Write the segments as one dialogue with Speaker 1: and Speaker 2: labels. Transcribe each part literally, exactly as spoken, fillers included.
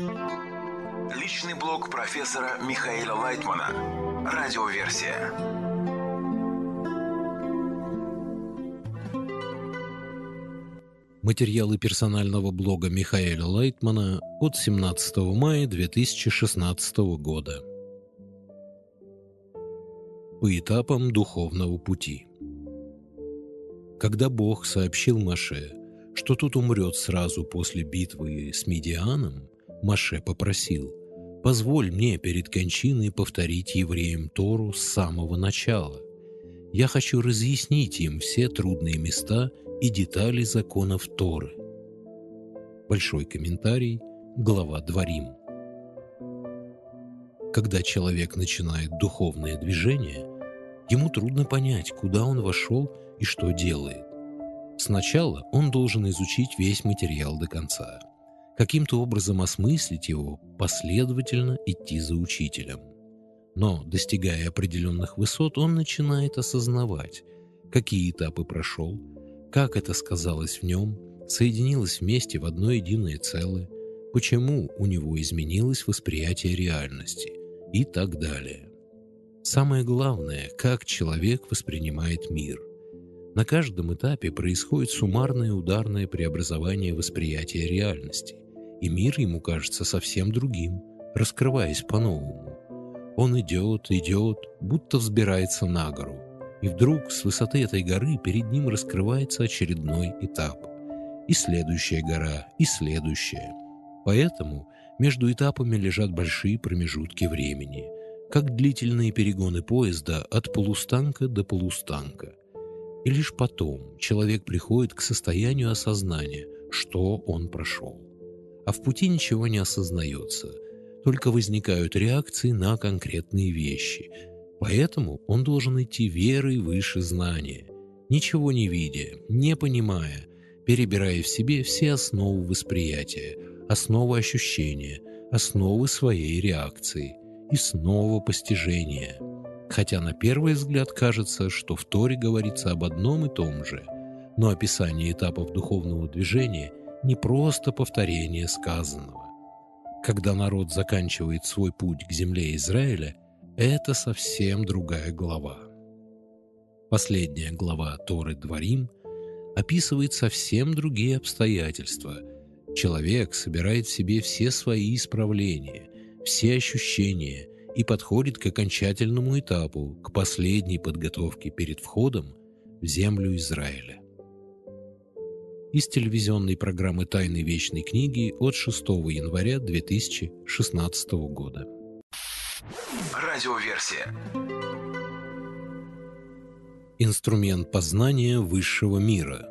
Speaker 1: Личный блог профессора Михаэля Лайтмана. Радиоверсия.
Speaker 2: Материалы персонального блога Михаэля Лайтмана от семнадцатого мая две тысячи шестнадцатого года. По этапам духовного пути. Когда Бог сообщил Моше, что тот умрет сразу после битвы с Мидианом, Моше попросил: «Позволь мне перед кончиной повторить евреям Тору с самого начала. Я хочу разъяснить им все трудные места и детали законов Торы». Большой комментарий, глава Дворим. Когда человек начинает духовное движение, ему трудно понять, куда он вошел и что делает. Сначала он должен изучить весь материал до конца, каким-то образом осмыслить его, последовательно идти за учителем. Но, достигая определенных высот, он начинает осознавать, какие этапы прошел, как это сказалось в нем, соединилось вместе в одно единое целое, почему у него изменилось восприятие реальности и так далее. Самое главное, как человек воспринимает мир. На каждом этапе происходит суммарное ударное преобразование восприятия реальности, и мир ему кажется совсем другим, раскрываясь по-новому. Он идет, идет, будто взбирается на гору, и вдруг с высоты этой горы перед ним раскрывается очередной этап. И следующая гора, и следующая. Поэтому между этапами лежат большие промежутки времени, как длительные перегоны поезда от полустанка до полустанка. И лишь потом человек приходит к состоянию осознания, что он прошел. А в пути ничего не осознается, только возникают реакции на конкретные вещи. Поэтому он должен идти верой выше знания, ничего не видя, не понимая, перебирая в себе все основы восприятия, основы ощущения, основы своей реакции и снова постижения. Хотя на первый взгляд кажется, что в Торе говорится об одном и том же, но описание этапов духовного движения не просто повторение сказанного. Когда народ заканчивает свой путь к земле Израиля, это совсем другая глава. Последняя глава Торы Дворим описывает совсем другие обстоятельства. Человек собирает в себе все свои исправления, все ощущения и подходит к окончательному этапу, к последней подготовке перед входом в землю Израиля. Из телевизионной программы «Тайны вечной книги» от шестого января две тысячи шестнадцатого года.
Speaker 1: Радиоверсия.
Speaker 2: Инструмент познания высшего мира.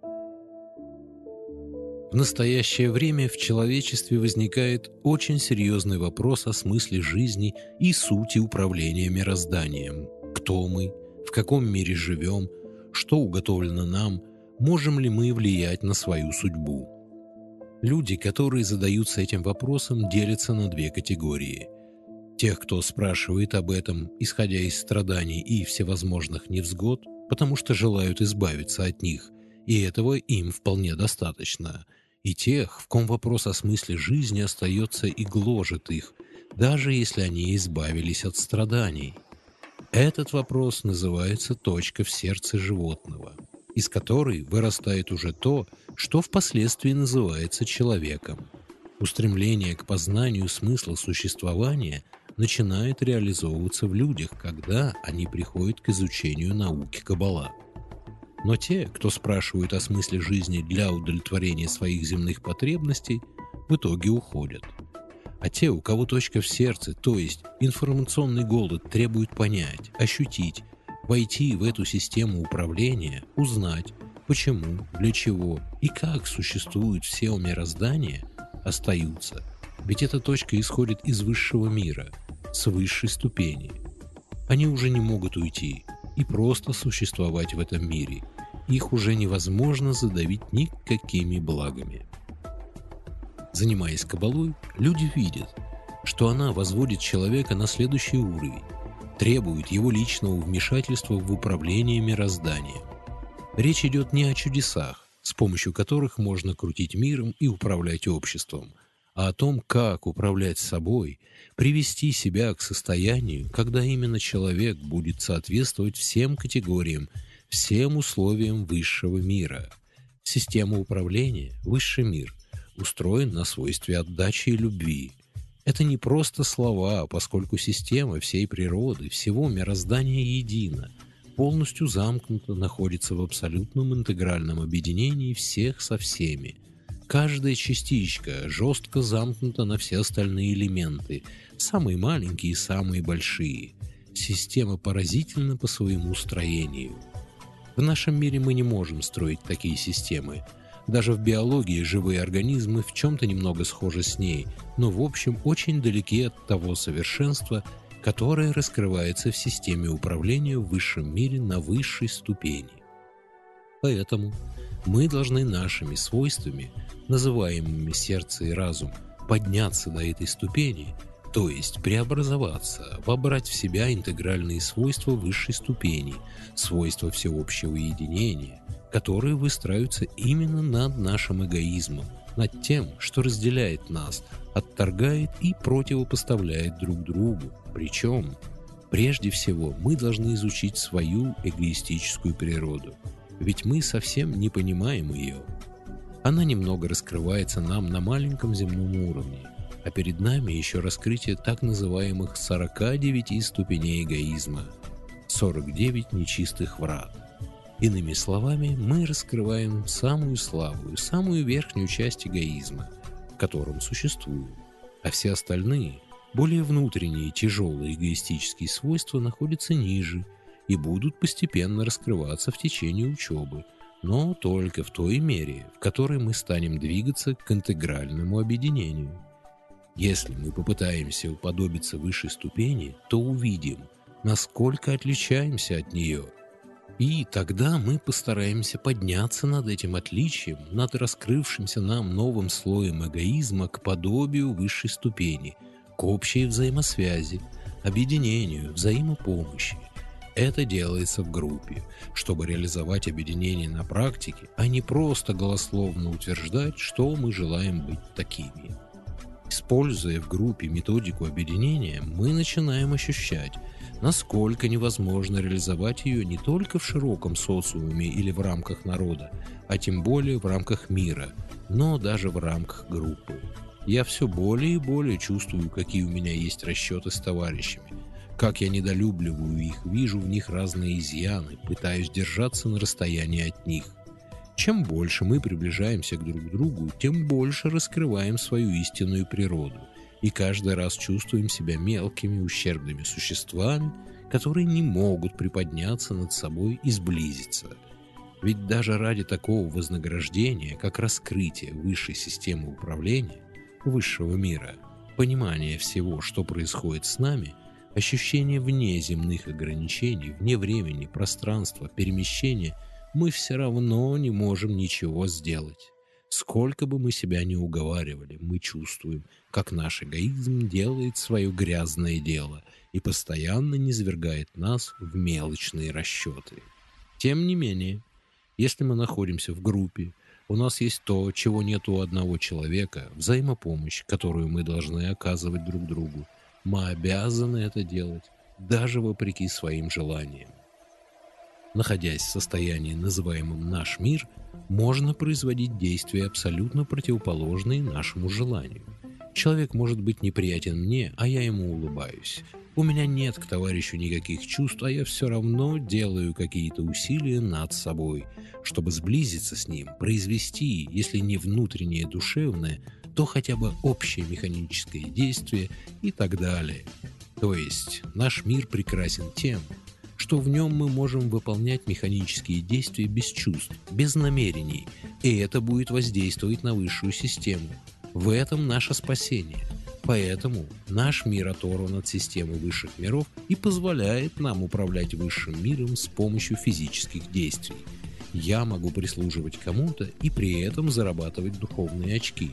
Speaker 2: В настоящее время в человечестве возникает очень серьезный вопрос о смысле жизни и сути управления мирозданием. Кто мы? В каком мире живем? Что уготовлено нам? Можем ли мы влиять на свою судьбу? Люди, которые задаются этим вопросом, делятся на две категории. Тех, кто спрашивает об этом, исходя из страданий и всевозможных невзгод, потому что желают избавиться от них, и этого им вполне достаточно. И тех, в ком вопрос о смысле жизни остается и гложет их, даже если они избавились от страданий. Этот вопрос называется «точка в сердце животного», из которой вырастает уже то, что впоследствии называется человеком. Устремление к познанию смысла существования начинает реализовываться в людях, когда они приходят к изучению науки Каббала. Но те, кто спрашивают о смысле жизни для удовлетворения своих земных потребностей, в итоге уходят. А те, у кого точка в сердце, то есть информационный голод, требует понять, ощутить, войти в эту систему управления, узнать, почему, для чего и как существует все мироздание, остаются. Ведь эта точка исходит из высшего мира, с высшей ступени. Они уже не могут уйти и просто существовать в этом мире. Их уже невозможно задавить никакими благами. Занимаясь каббалой, люди видят, что она возводит человека на следующий уровень, требует его личного вмешательства в управление мирозданием. Речь идет не о чудесах, с помощью которых можно крутить миром и управлять обществом, а о том, как управлять собой, привести себя к состоянию, когда именно человек будет соответствовать всем категориям, всем условиям высшего мира. Система управления, высший мир, устроен на свойстве отдачи и любви. Это не просто слова, поскольку система всей природы, всего мироздания едина, полностью замкнута, находится в абсолютном интегральном объединении всех со всеми. Каждая частичка жестко замкнута на все остальные элементы, самые маленькие и самые большие. Система поразительна по своему строению. В нашем мире мы не можем строить такие системы. Даже в биологии живые организмы в чем-то немного схожи с ней, но в общем очень далеки от того совершенства, которое раскрывается в системе управления в высшем мире на высшей ступени. Поэтому мы должны нашими свойствами, называемыми сердце и разум, подняться до этой ступени, то есть преобразоваться, вобрать в себя интегральные свойства высшей ступени, свойства всеобщего единения, которые выстраиваются именно над нашим эгоизмом, над тем, что разделяет нас, отторгает и противопоставляет друг другу. Причем, прежде всего, мы должны изучить свою эгоистическую природу, ведь мы совсем не понимаем ее. Она немного раскрывается нам на маленьком земном уровне, а перед нами еще раскрытие так называемых сорока девяти ступеней эгоизма, сорок девять нечистых врат. Иными словами, мы раскрываем самую слабую, самую верхнюю часть эгоизма, в котором существуем, а все остальные, более внутренние тяжелые эгоистические свойства находятся ниже и будут постепенно раскрываться в течение учебы, но только в той мере, в которой мы станем двигаться к интегральному объединению. Если мы попытаемся уподобиться высшей ступени, то увидим, насколько отличаемся от нее. И тогда мы постараемся подняться над этим отличием, над раскрывшимся нам новым слоем эгоизма к подобию высшей ступени, к общей взаимосвязи, объединению, взаимопомощи. Это делается в группе, чтобы реализовать объединение на практике, а не просто голословно утверждать, что мы желаем быть такими. Используя в группе методику объединения, мы начинаем ощущать, насколько невозможно реализовать ее не только в широком социуме или в рамках народа, а тем более в рамках мира, но даже в рамках группы. Я все более и более чувствую, какие у меня есть расчеты с товарищами, как я недолюбливаю их, вижу в них разные изъяны, пытаюсь держаться на расстоянии от них. Чем больше мы приближаемся к друг другу, тем больше раскрываем свою истинную природу, и каждый раз чувствуем себя мелкими, ущербными существами, которые не могут приподняться над собой и сблизиться. Ведь даже ради такого вознаграждения, как раскрытие высшей системы управления, высшего мира, понимание всего, что происходит с нами, ощущение вне земных ограничений, вне времени, пространства, перемещения, мы все равно не можем ничего сделать. Сколько бы мы себя ни уговаривали, мы чувствуем, как наш эгоизм делает свое грязное дело и постоянно низвергает нас в мелочные расчеты. Тем не менее, если мы находимся в группе, у нас есть то, чего нет у одного человека, взаимопомощь, которую мы должны оказывать друг другу. Мы обязаны это делать, даже вопреки своим желаниям. Находясь в состоянии, называемом «наш мир», можно производить действия, абсолютно противоположные нашему желанию. Человек может быть неприятен мне, а я ему улыбаюсь. У меня нет к товарищу никаких чувств, а я все равно делаю какие-то усилия над собой, чтобы сблизиться с ним, произвести, если не внутреннее душевное, то хотя бы общее механическое действие и так далее. То есть наш мир прекрасен тем, что в нем мы можем выполнять механические действия без чувств, без намерений, и это будет воздействовать на высшую систему. В этом наше спасение. Поэтому наш мир оторван от системы высших миров и позволяет нам управлять высшим миром с помощью физических действий. Я могу прислуживать кому-то и при этом зарабатывать духовные очки.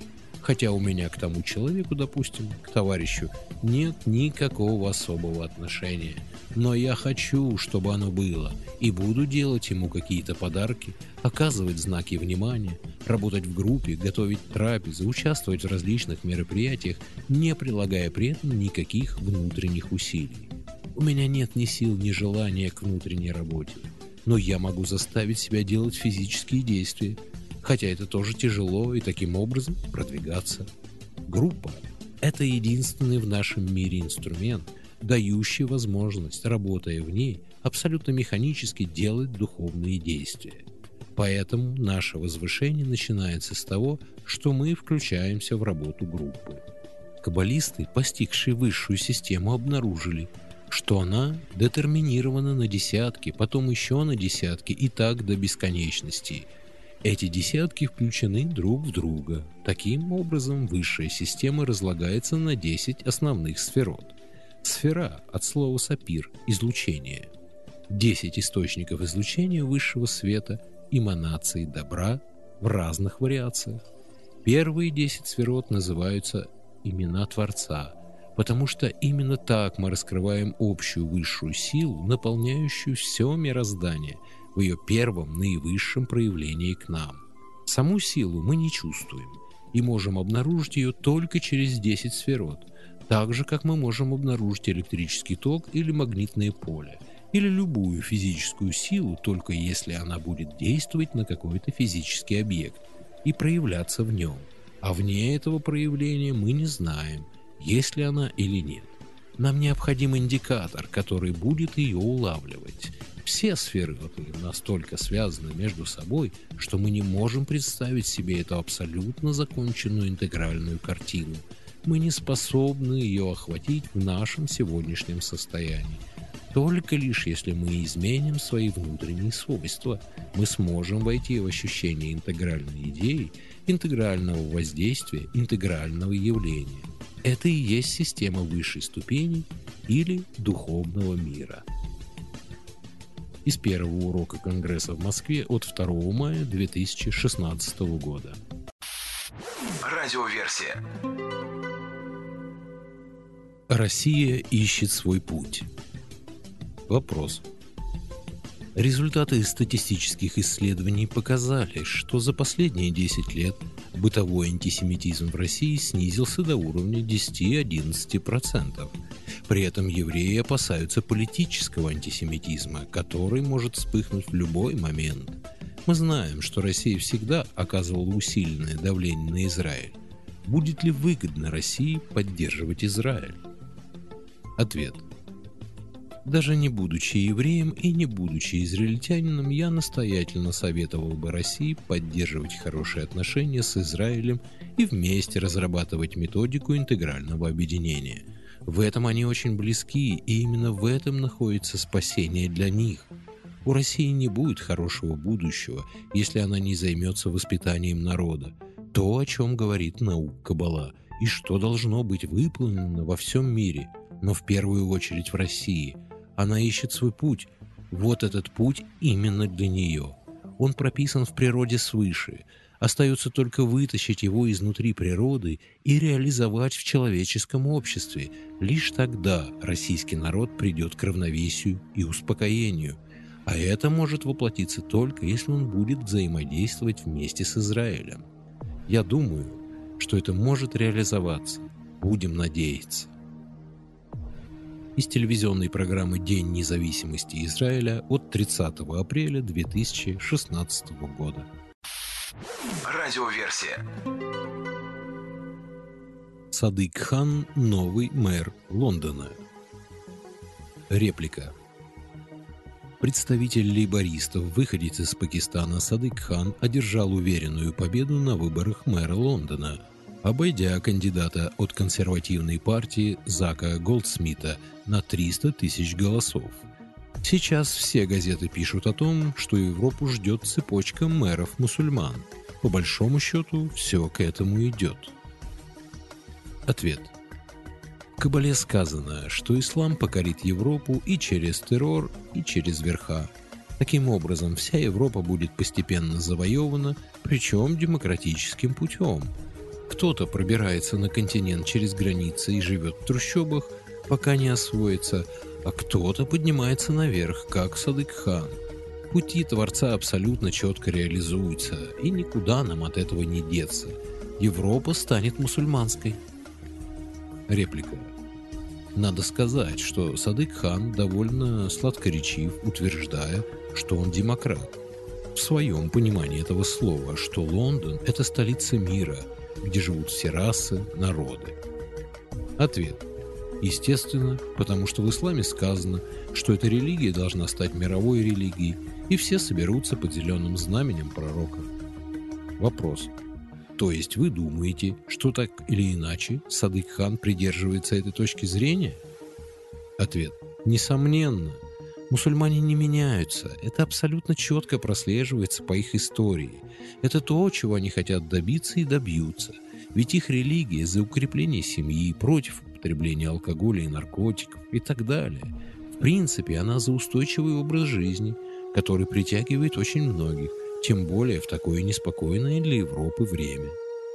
Speaker 2: Хотя у меня к тому человеку, допустим, к товарищу, нет никакого особого отношения. Но я хочу, чтобы оно было, и буду делать ему какие-то подарки, оказывать знаки внимания, работать в группе, готовить трапезы, участвовать в различных мероприятиях, не прилагая при этом никаких внутренних усилий. У меня нет ни сил, ни желания к внутренней работе, но я могу заставить себя делать физические действия, хотя это тоже тяжело, и таким образом продвигаться. Группа – это единственный в нашем мире инструмент, дающий возможность, работая в ней, абсолютно механически делать духовные действия. Поэтому наше возвышение начинается с того, что мы включаемся в работу группы. Каббалисты, постигшие высшую систему, обнаружили, что она детерминирована на десятки, потом еще на десятки и так до бесконечности. Эти десятки включены друг в друга. Таким образом, высшая система разлагается на десять основных сферот. Сфера от слова сапир – излучение. десять источников излучения высшего света, эманации добра в разных вариациях. Первые десять сферот называются имена Творца, потому что именно так мы раскрываем общую высшую силу, наполняющую все мироздание в ее первом наивысшем проявлении к нам. Саму силу мы не чувствуем и можем обнаружить ее только через десять сферот, так же, как мы можем обнаружить электрический ток или магнитное поле, или любую физическую силу, только если она будет действовать на какой-то физический объект и проявляться в нем. А вне этого проявления мы не знаем, есть ли она или нет. Нам необходим индикатор, который будет ее улавливать. Все сферы настолько связаны между собой, что мы не можем представить себе эту абсолютно законченную интегральную картину. Мы не способны ее охватить в нашем сегодняшнем состоянии. Только лишь если мы изменим свои внутренние свойства, мы сможем войти в ощущение интегральной идеи, интегрального воздействия, интегрального явления. Это и есть система высшей ступени или духовного мира. Из первого урока Конгресса в Москве от второго мая две тысячи шестнадцатого года.
Speaker 1: Радиоверсия.
Speaker 2: Россия ищет свой путь. Вопрос. Результаты статистических исследований показали, что за последние десять лет бытовой антисемитизм в России снизился до уровня десять-одиннадцать процентов. При этом евреи опасаются политического антисемитизма, который может вспыхнуть в любой момент. Мы знаем, что Россия всегда оказывала усиленное давление на Израиль. Будет ли выгодно России поддерживать Израиль? Ответ. Даже не будучи евреем и не будучи израильтянином, я настоятельно советовал бы России поддерживать хорошие отношения с Израилем и вместе разрабатывать методику интегрального объединения. В этом они очень близки, и именно в этом находится спасение для них. У России не будет хорошего будущего, если она не займется воспитанием народа. То, о чем говорит наука Каббала, и что должно быть выполнено во всем мире, но в первую очередь в России. Она ищет свой путь. Вот этот путь именно для нее. Он прописан в природе свыше. Остается только вытащить его изнутри природы и реализовать в человеческом обществе. Лишь тогда российский народ придет к равновесию и успокоению. А это может воплотиться только, если он будет взаимодействовать вместе с Израилем. Я думаю, что это может реализоваться. Будем надеяться. Из телевизионной программы «День независимости Израиля» от тридцатого апреля две тысячи шестнадцатого года.
Speaker 1: Радиоверсия.
Speaker 2: Садык Хан – новый мэр Лондона. Реплика. Представитель лейбористов, выходец из Пакистана Садык Хан одержал уверенную победу на выборах мэра Лондона, обойдя кандидата от консервативной партии Зака Голдсмита на триста тысяч голосов. Сейчас все газеты пишут о том, что Европу ждет цепочка мэров-мусульман. По большому счету, все к этому идет. Ответ. В Каббале сказано, что ислам покорит Европу и через террор, и через верха. Таким образом, вся Европа будет постепенно завоевана, причем демократическим путем. Кто Кто-то пробирается на континент через границы и живет в трущобах, пока не освоится, а кто-то поднимается наверх, как Садык-хан. Пути Творца абсолютно четко реализуются, и никуда нам от этого не деться. Европа станет мусульманской. Реплика. Надо сказать, что Садык-хан довольно сладкоречив, утверждая, что он демократ. В своем понимании этого слова, что Лондон – это столица мира, где живут все расы, народы. Ответ. Естественно, потому что в исламе сказано, что эта религия должна стать мировой религией, и все соберутся под зеленым знаменем пророка. Вопрос. То есть вы думаете, что так или иначе Садык-хан придерживается этой точки зрения? Ответ. Несомненно. Мусульмане не меняются. Это абсолютно четко прослеживается по их истории. Это то, чего они хотят добиться и добьются. Ведь их религия за укрепление семьи, против употребления алкоголя и наркотиков и так далее. В принципе, она за устойчивый образ жизни, который притягивает очень многих, тем более в такое неспокойное для Европы время.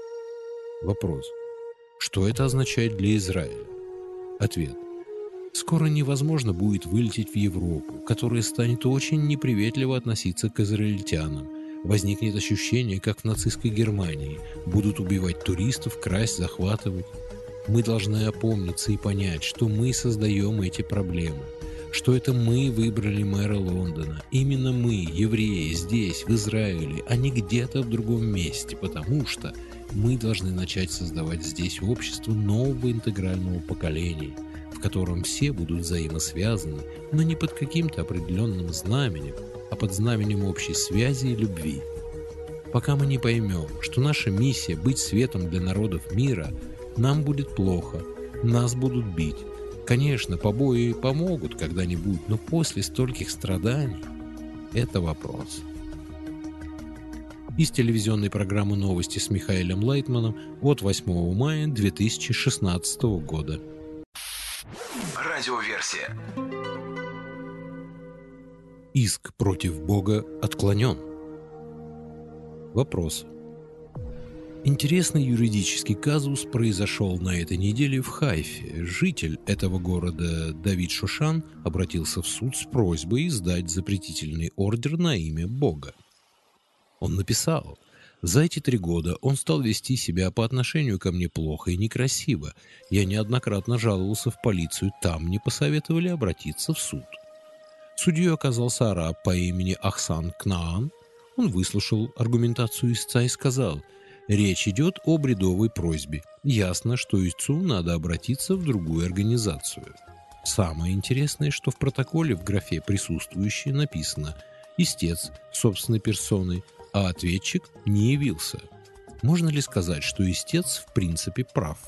Speaker 2: Вопрос. Что это означает для Израиля? Ответ. Скоро невозможно будет вылететь в Европу, которая станет очень неприветливо относиться к израильтянам. Возникнет ощущение, как в нацистской Германии. Будут убивать туристов, красть, захватывать. Мы должны опомниться и понять, что мы создаем эти проблемы. Что это мы выбрали мэра Лондона. Именно мы, евреи, здесь, в Израиле, а не где-то в другом месте, потому что мы должны начать создавать здесь общество нового интегрального поколения, в котором все будут взаимосвязаны, но не под каким-то определенным знаменем, а под знаменем общей связи и любви. Пока мы не поймем, что наша миссия быть светом для народов мира, нам будет плохо, нас будут бить. Конечно, побои помогут когда-нибудь, но после стольких страданий – это вопрос. Из телевизионной программы «Новости» с Михаилом Лайтманом от восьмого мая две тысячи шестнадцатого года.
Speaker 1: Радиоверсия.
Speaker 2: Иск против Бога отклонен. Вопрос. Интересный юридический казус произошел на этой неделе в Хайфе. Житель этого города Давид Шушан обратился в суд с просьбой издать запретительный ордер на имя Бога. Он написал: «За эти три года он стал вести себя по отношению ко мне плохо и некрасиво. Я неоднократно жаловался в полицию, там мне посоветовали обратиться в суд». Судьей оказался араб по имени Ахсан Кнаан. Он выслушал аргументацию истца и сказал: «Речь идет о бредовой просьбе. Ясно, что истцу надо обратиться в другую организацию». Самое интересное, что в протоколе в графе «Присутствующие» написано «Истец собственной персоной», а ответчик не явился. Можно ли сказать, что истец в принципе прав?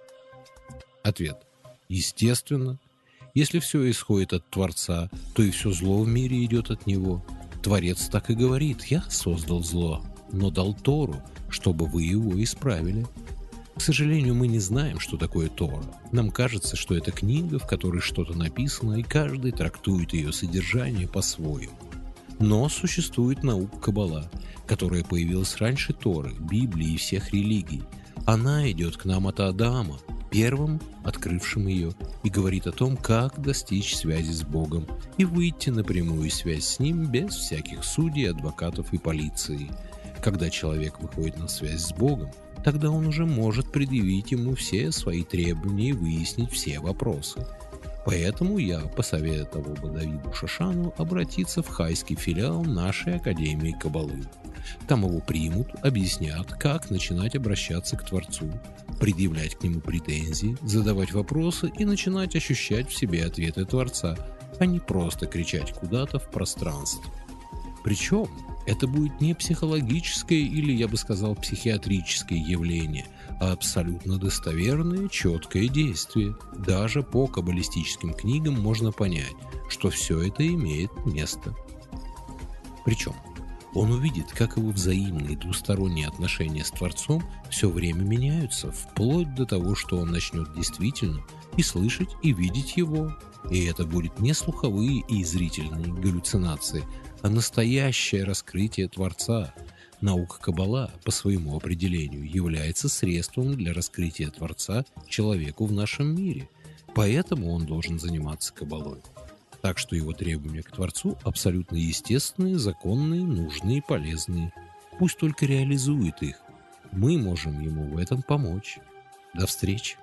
Speaker 2: Ответ. Естественно. Если все исходит от Творца, то и все зло в мире идет от Него. Творец так и говорит: «Я создал зло, но дал Тору, чтобы вы его исправили». К сожалению, мы не знаем, что такое Тора. Нам кажется, что это книга, в которой что-то написано, и каждый трактует ее содержание по-своему. Но существует наука Каббала, которая появилась раньше Торы, Библии и всех религий. Она идет к нам от Адама, первым открывшим ее, и говорит о том, как достичь связи с Богом и выйти на прямую связь с Ним без всяких судей, адвокатов и полиции. Когда человек выходит на связь с Богом, тогда он уже может предъявить Ему все свои требования и выяснить все вопросы. Поэтому я посоветовал бы Давиду Шушану обратиться в хайский филиал нашей Академии Каббалы. Там его примут, объяснят, как начинать обращаться к Творцу, предъявлять к Нему претензии, задавать вопросы и начинать ощущать в себе ответы Творца, а не просто кричать куда-то в пространство. Причем это будет не психологическое или, я бы сказал, психиатрическое явление, а абсолютно достоверное, четкое действие. Даже по каббалистическим книгам можно понять, что все это имеет место. Причем он увидит, как его взаимные двусторонние отношения с Творцом все время меняются, вплоть до того, что он начнет действительно и слышать, и видеть Его. И это будет не слуховые и зрительные галлюцинации, а настоящее раскрытие Творца. Наука Каббала по своему определению является средством для раскрытия Творца человеку в нашем мире, поэтому он должен заниматься Каббалой. Так что его требования к Творцу абсолютно естественные, законные, нужные и полезные. Пусть только реализует их. Мы можем ему в этом помочь. До встречи.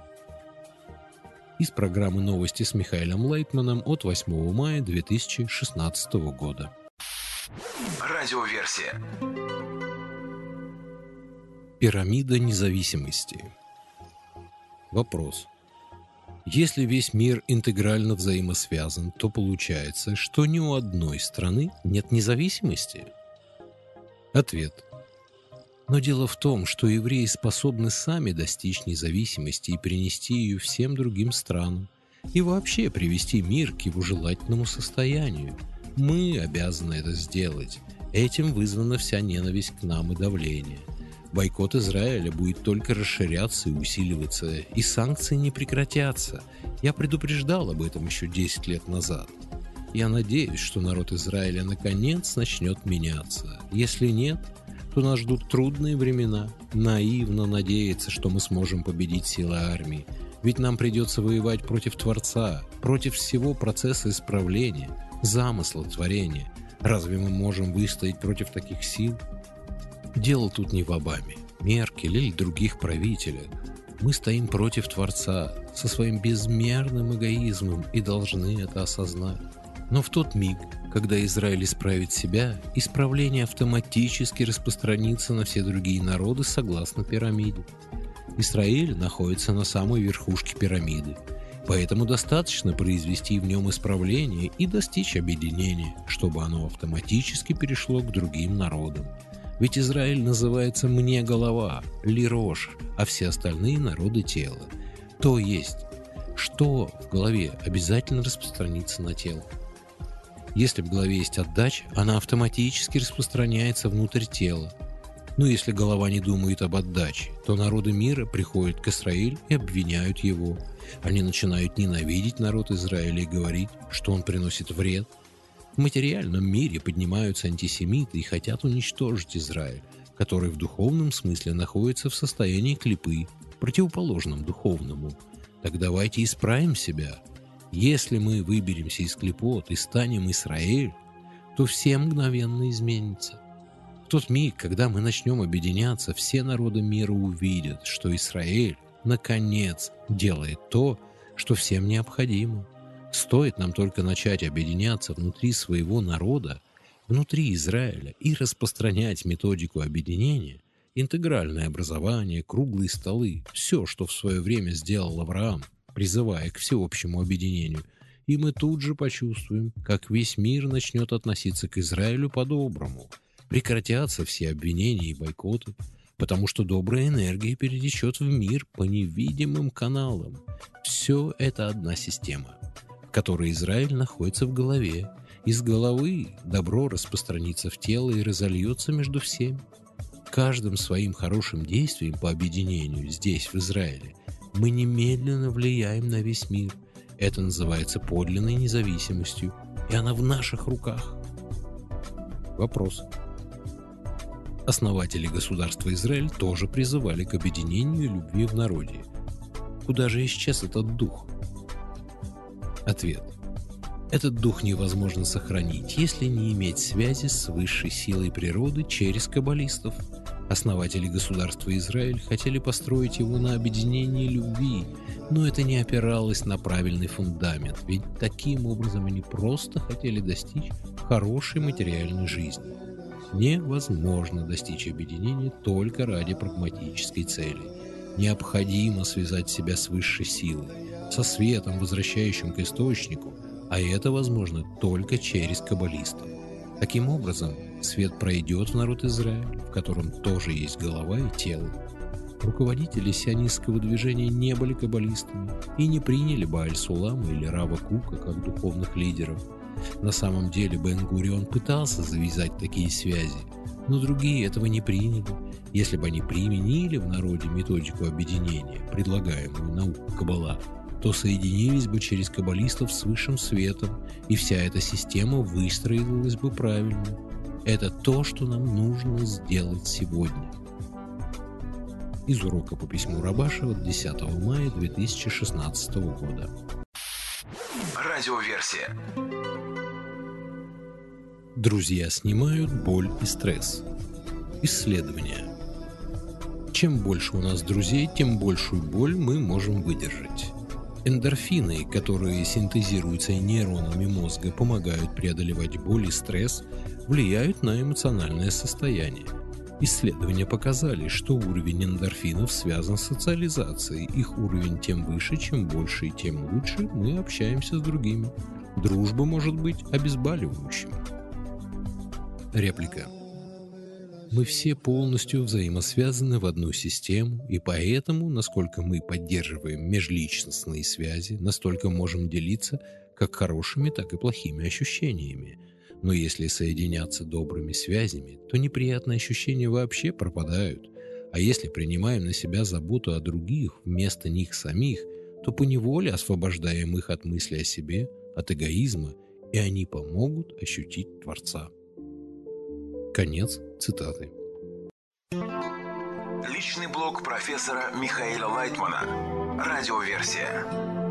Speaker 2: Из программы «Новости» с Михаилом Лайтманом от восьмого мая две тысячи шестнадцатого года.
Speaker 1: Радиоверсия.
Speaker 2: Пирамида независимости. Вопрос. Если весь мир интегрально взаимосвязан, то получается, что ни у одной страны нет независимости? Ответ. Но дело в том, что евреи способны сами достичь независимости и принести ее всем другим странам, и вообще привести мир к его желательному состоянию. Мы обязаны это сделать. Этим вызвана вся ненависть к нам и давление. Бойкот Израиля будет только расширяться и усиливаться, и санкции не прекратятся. Я предупреждал об этом еще десять лет назад. Я надеюсь, что народ Израиля наконец начнет меняться. Если нет, то нас ждут трудные времена. Наивно надеяться, что мы сможем победить силы армии. Ведь нам придется воевать против Творца, против всего процесса исправления, замысла творения. Разве мы можем выстоять против таких сил? Дело тут не в Обаме, Меркель или других правителях. Мы стоим против Творца со своим безмерным эгоизмом и должны это осознать. Но в тот миг, когда Израиль исправит себя, исправление автоматически распространится на все другие народы согласно пирамиде. Израиль находится на самой верхушке пирамиды, поэтому достаточно произвести в нем исправление и достичь объединения, чтобы оно автоматически перешло к другим народам. Ведь Израиль называется «мне голова», «ли-рош», а все остальные народы тело. То есть, что в голове обязательно распространится на тело. Если в голове есть отдача, она автоматически распространяется внутрь тела. Но если голова не думает об отдаче, то народы мира приходят к Израилю и обвиняют его. Они начинают ненавидеть народ Израиля и говорить, что он приносит вред. В материальном мире поднимаются антисемиты и хотят уничтожить Израиль, который в духовном смысле находится в состоянии клипы, противоположном духовному. Так давайте исправим себя. Если мы выберемся из клипот и станем Израиль, то все мгновенно изменится. В тот миг, когда мы начнем объединяться, все народы мира увидят, что Израиль, наконец, делает то, что всем необходимо. Стоит нам только начать объединяться внутри своего народа, внутри Израиля, и распространять методику объединения, интегральное образование, круглые столы, все, что в свое время сделал Авраам, призывая к всеобщему объединению, и мы тут же почувствуем, как весь мир начнет относиться к Израилю по-доброму. Прекратятся все обвинения и бойкоты, потому что добрая энергия перетечет в мир по невидимым каналам. Все это одна система, в которой Израиль находится в голове. Из головы добро распространится в тело и разольется между всеми. Каждым своим хорошим действием по объединению здесь, в Израиле, мы немедленно влияем на весь мир. Это называется подлинной независимостью, и она в наших руках. Вопрос. Основатели государства Израиль тоже призывали к объединению и любви в народе. Куда же исчез этот дух? Ответ. Этот дух невозможно сохранить, если не иметь связи с высшей силой природы через каббалистов. Основатели государства Израиль хотели построить его на объединении любви, но это не опиралось на правильный фундамент, ведь таким образом они просто хотели достичь хорошей материальной жизни. Невозможно достичь объединения только ради прагматической цели. Необходимо связать себя с высшей силой, со светом, возвращающим к источнику, а это возможно только через каббалистов. Таким образом, свет пройдет в народ Израиля, в котором тоже есть голова и тело. Руководители сионистского движения не были каббалистами и не приняли Бааль-Сулама или Рава Кука как духовных лидеров. На самом деле Бен-Гурион пытался завязать такие связи, но другие этого не приняли. Если бы они применили в народе методику объединения, предлагаемую наукой Каббала, то соединились бы через каббалистов с высшим светом, и вся эта система выстроилась бы правильно. Это то, что нам нужно сделать сегодня. Из урока по письму Рабашева десятого мая две тысячи шестнадцатого года.
Speaker 1: Радиоверсия.
Speaker 2: Друзья снимают боль и стресс. Исследования. Чем больше у нас друзей, тем большую боль мы можем выдержать. Эндорфины, которые синтезируются нейронами мозга, помогают преодолевать боль и стресс, влияют на эмоциональное состояние. Исследования показали, что уровень эндорфинов связан с социализацией. Их уровень тем выше, чем больше и тем лучше мы общаемся с другими. Дружба может быть обезболивающим. Реплика. Мы все полностью взаимосвязаны в одну систему, и поэтому, насколько мы поддерживаем межличностные связи, настолько можем делиться как хорошими, так и плохими ощущениями. Но если соединяться добрыми связями, то неприятные ощущения вообще пропадают. А если принимаем на себя заботу о других вместо них самих, то поневоле освобождаем их от мысли о себе, от эгоизма, и они помогут ощутить Творца. Конец цитаты.
Speaker 1: Личный блог профессора Михаила Лайтмана. Радиоверсия.